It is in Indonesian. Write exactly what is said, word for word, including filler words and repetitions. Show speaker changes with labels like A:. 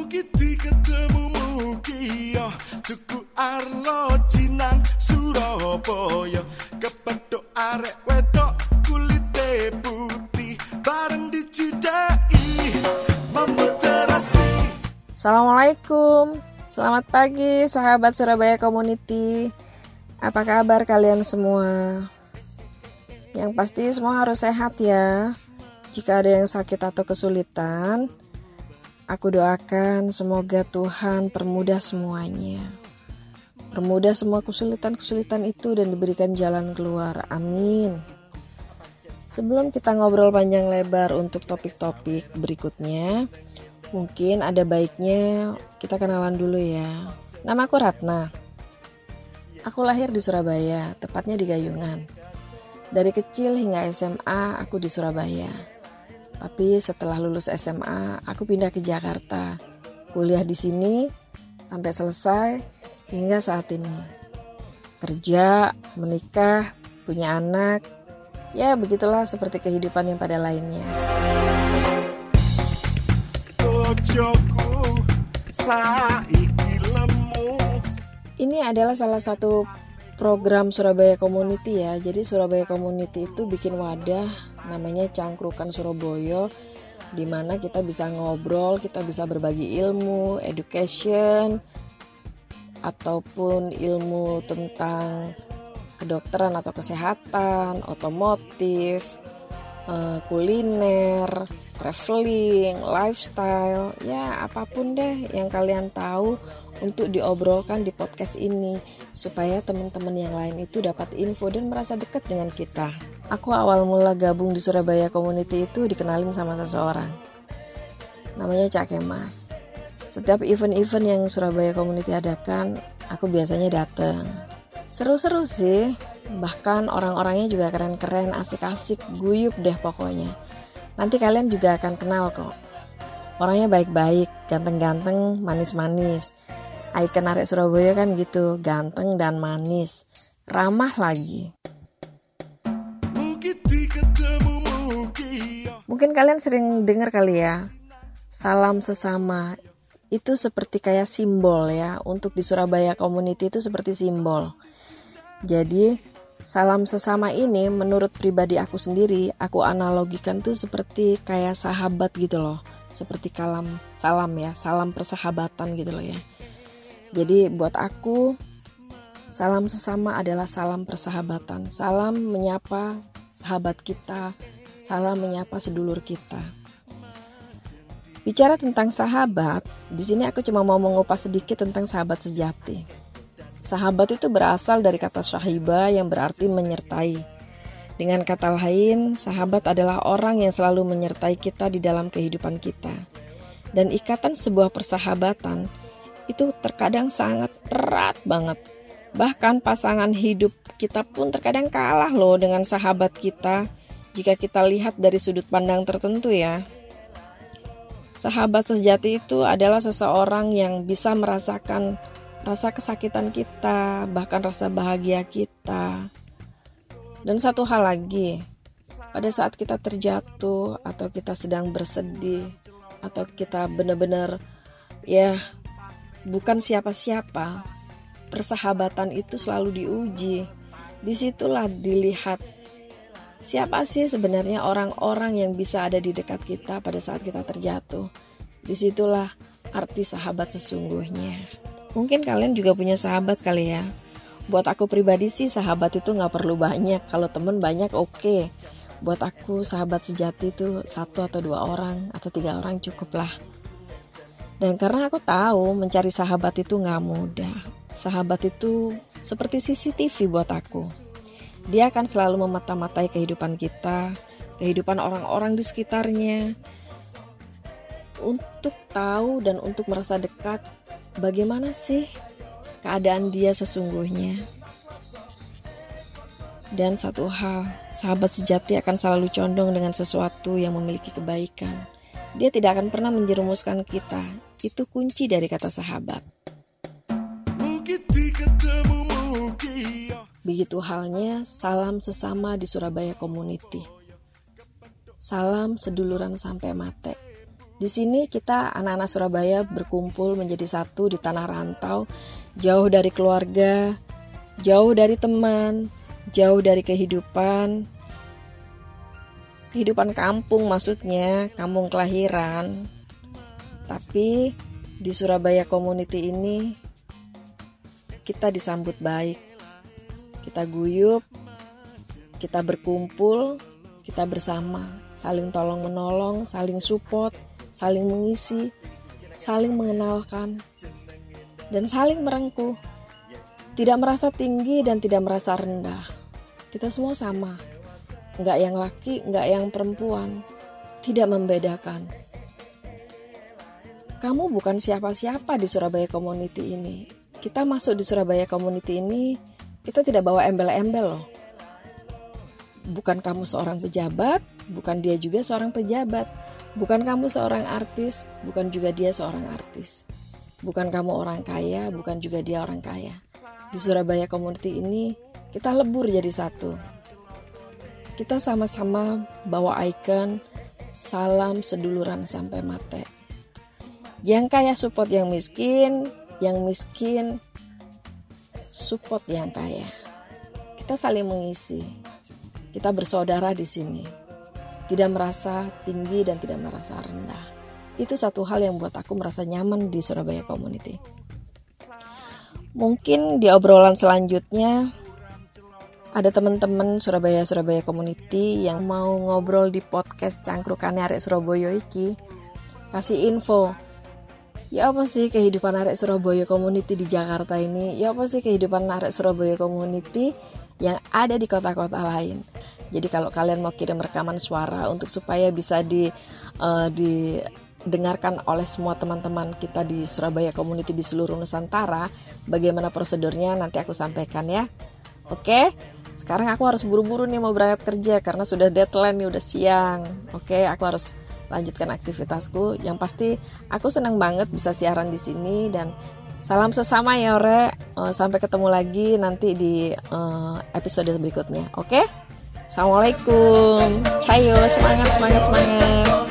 A: Mukiti ketemu Mugia Tuku Arlo Cinang Surabaya Kepedok arek wedok kulite putih bareng dicidai memuterasi.
B: Assalamualaikum, selamat pagi sahabat Surabaya Community. Apa kabar kalian semua? Yang pasti semua harus sehat ya. Jika ada yang sakit atau kesulitan, aku doakan semoga Tuhan permudah semuanya. Permudah semua kesulitan-kesulitan itu dan diberikan jalan keluar. Amin. Sebelum kita ngobrol panjang lebar untuk topik-topik berikutnya, mungkin ada baiknya kita kenalan dulu ya. Nama aku Ratna. Aku lahir di Surabaya, tepatnya di Gayungan. Dari kecil hingga S M A aku di Surabaya. Tapi setelah lulus S M A, aku pindah ke Jakarta. Kuliah di sini sampai selesai hingga saat ini. Kerja, menikah, punya anak. Ya, begitulah seperti kehidupan yang pada lainnya. Ini adalah salah satu program Surabaya Community ya. Jadi Surabaya Community itu bikin wadah namanya Cangkrukan Surabaya, di mana kita bisa ngobrol, kita bisa berbagi ilmu, education, ataupun ilmu tentang kedokteran atau kesehatan, otomotif, kuliner, traveling, lifestyle, ya apapun deh yang kalian tahu untuk diobrolkan di podcast ini supaya teman-teman yang lain itu dapat info dan merasa dekat dengan kita. Aku awal mula gabung di Surabaya Community itu dikenalin sama seseorang. Namanya Cak Kemas. Setiap event-event yang Surabaya Community adakan, aku biasanya datang. Seru-seru sih, bahkan orang-orangnya juga keren-keren, asik-asik, guyup deh pokoknya. Nanti kalian juga akan kenal kok. Orangnya baik-baik, ganteng-ganteng, manis-manis. Ikon arek Surabaya kan gitu, ganteng dan manis, ramah lagi. Mungkin kalian sering dengar kali ya, salam sesama. Itu seperti kayak simbol ya, untuk di Surabaya Community itu seperti simbol. Jadi salam sesama ini menurut pribadi aku sendiri, aku analogikan tuh seperti kayak sahabat gitu loh. Seperti kalam salam ya, salam persahabatan gitu loh ya. Jadi buat aku, salam sesama adalah salam persahabatan. Salam menyapa sahabat kita, salam menyapa sedulur kita. Bicara tentang sahabat, di sini aku cuma mau mengupas sedikit tentang sahabat sejati. Sahabat itu berasal dari kata sahiba yang berarti menyertai. Dengan kata lain, sahabat adalah orang yang selalu menyertai kita di dalam kehidupan kita. Dan ikatan sebuah persahabatan itu terkadang sangat erat banget. Bahkan pasangan hidup kita pun terkadang kalah loh dengan sahabat kita jika kita lihat dari sudut pandang tertentu ya. Sahabat sejati itu adalah seseorang yang bisa merasakan rasa kesakitan kita, bahkan rasa bahagia kita. Dan satu hal lagi, pada saat kita terjatuh atau kita sedang bersedih atau kita benar-benar ya bukan siapa-siapa, persahabatan itu selalu diuji. Disitulah dilihat siapa sih sebenarnya orang-orang yang bisa ada di dekat kita pada saat kita terjatuh. Disitulah arti sahabat sesungguhnya. Mungkin kalian juga punya sahabat kali ya. Buat aku pribadi sih sahabat itu gak perlu banyak. Kalau temen banyak oke okay. Buat aku sahabat sejati itu satu atau dua orang atau tiga orang cukup lah. Dan karena aku tahu mencari sahabat itu gak mudah. Sahabat itu seperti C C T V buat aku. Dia akan selalu memata-matai kehidupan kita, kehidupan orang-orang di sekitarnya, untuk tahu dan untuk merasa dekat bagaimana sih keadaan dia sesungguhnya. Dan satu hal, sahabat sejati akan selalu condong dengan sesuatu yang memiliki kebaikan. Dia tidak akan pernah menjerumuskan kita. Itu kunci dari kata sahabat. Begitu halnya salam sesama di Surabaya Community. Salam seduluran sampai mate. Di sini kita anak-anak Surabaya berkumpul menjadi satu di tanah rantau, jauh dari keluarga, jauh dari teman, jauh dari kehidupan, kehidupan kampung maksudnya, kampung kelahiran. Tapi di Surabaya Community ini kita disambut baik, kita guyup, kita berkumpul, kita bersama, saling tolong menolong, saling support, saling mengisi, saling mengenalkan, dan saling merengkuh. Tidak merasa tinggi dan tidak merasa rendah. Kita semua sama. Enggak yang laki, enggak yang perempuan. Tidak membedakan. Kamu bukan siapa-siapa di Surabaya Community ini. Kita masuk di Surabaya Community ini, kita tidak bawa embel-embel loh. Bukan kamu seorang pejabat, bukan dia juga seorang pejabat. Bukan kamu seorang artis, bukan juga dia seorang artis. Bukan kamu orang kaya, bukan juga dia orang kaya. Di Surabaya Community ini, kita lebur jadi satu. Kita sama-sama bawa ikon, salam seduluran sampai mati. Yang kaya support yang miskin, yang miskin support yang kaya. Kita saling mengisi. Kita bersaudara di sini. Tidak merasa tinggi dan tidak merasa rendah. Itu satu hal yang buat aku merasa nyaman di Surabaya Community. Mungkin di obrolan selanjutnya ada teman-teman Surabaya Surabaya Community yang mau ngobrol di podcast Cangkrukane Arek Surabaya iki, kasih info. Ya apa sih kehidupan Arek Surabaya Community di Jakarta ini? Ya apa sih kehidupan Arek Surabaya Community yang ada di kota-kota lain? Jadi kalau kalian mau kirim rekaman suara untuk supaya bisa di uh, didengarkan oleh semua teman-teman kita di Surabaya Community di seluruh Nusantara, bagaimana prosedurnya nanti aku sampaikan ya. Oke, sekarang aku harus buru-buru nih mau berangkat kerja karena sudah deadline nih, udah siang. Oke, aku harus lanjutkan aktivitasku. Yang pasti aku senang banget bisa siaran di sini dan salam sesama ya Ore. Uh, sampai ketemu lagi nanti di uh, episode berikutnya. Oke? Assalamualaikum. Cayo, semangat, semangat, semangat.